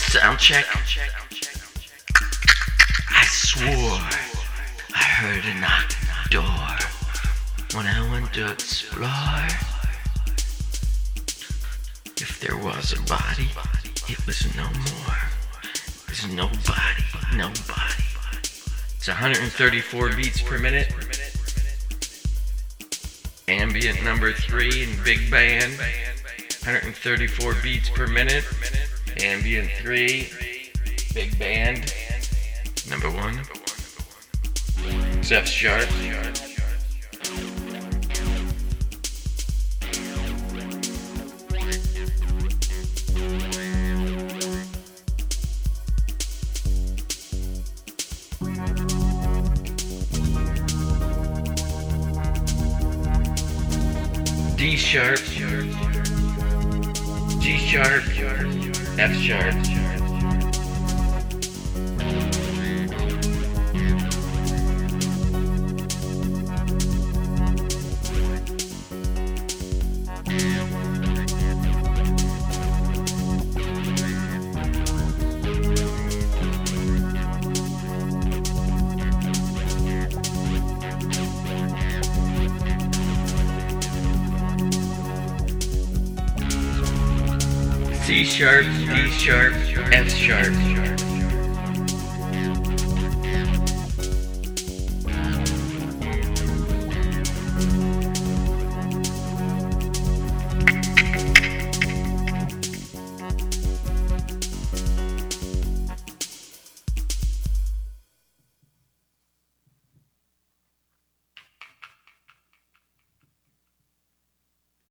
Sound check. I swore I heard a knock at the door when I went to explore. If there was a body, it was no more. There's nobody. It's 134 beats per minute. Ambient number 3 in big band. 134 beats per minute. Ambient 3, big band. Number 1. It's F sharp. D sharp, G sharp, F sharp. C sharp, D sharp, F sharp.